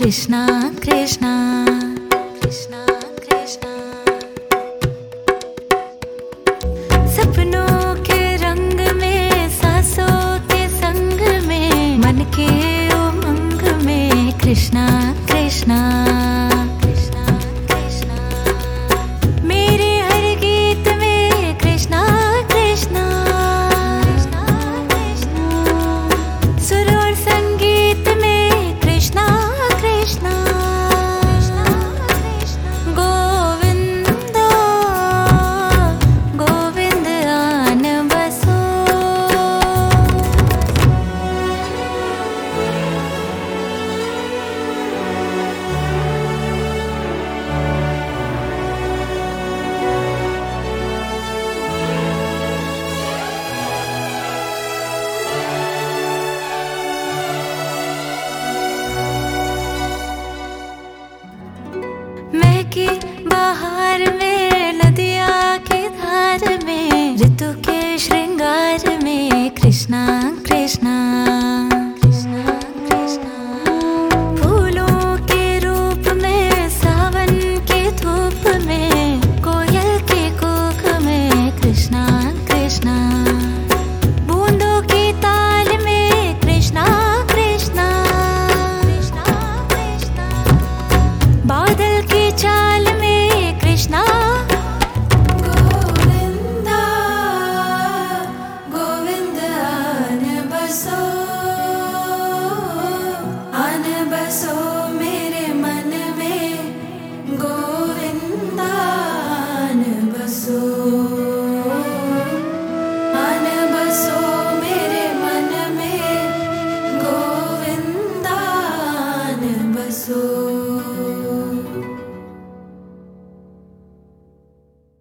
कृष्णा कृष्णा कृष्णा कृष्णा। सपनों के रंग में, सांसों के संग में, मन के उमंग में कृष्णा कृष्णा कृष्णा कृष्णा। मेरे हर गीत में कृष्णा कृष्णा कृष्णा कृष्णा। सुर और संगीत में कृष्णा कृष्णा कृष्णा कृष्णा। गोविंद गोविंद आन बसो। महके